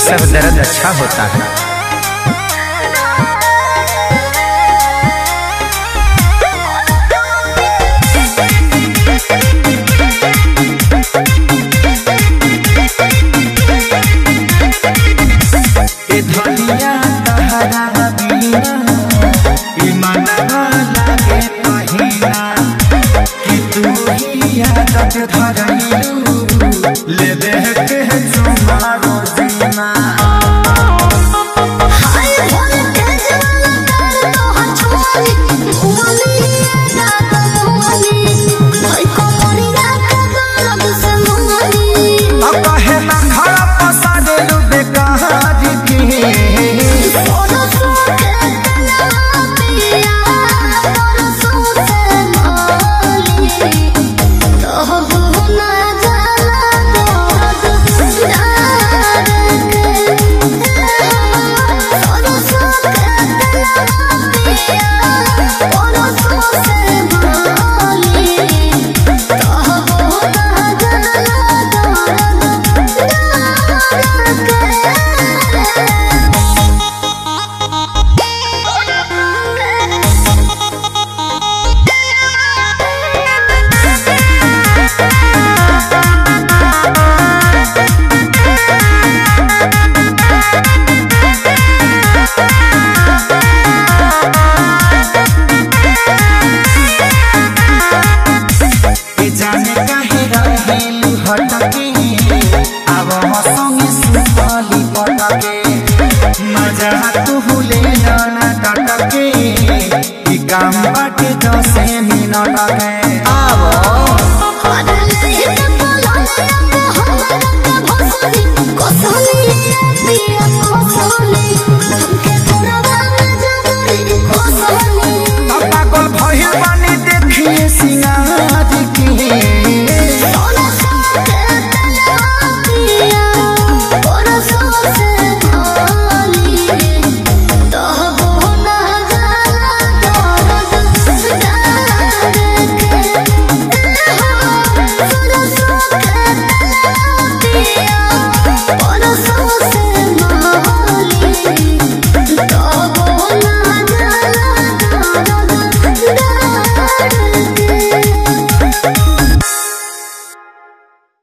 सब दर्द अच्छा होता है। ले दे के तुम्हारो जीना हाय भोले तेज वाला तार तो हछोली मुआली दादा मुआली भाई को मोरी रात दर्द से मुआली अब कहे ना खड़ा पसा दे लू बेकार की सोना सो के तला पिया तोर सो से माली तो बुना मजा तू ले ना टटके काम बाटे 10 मिनट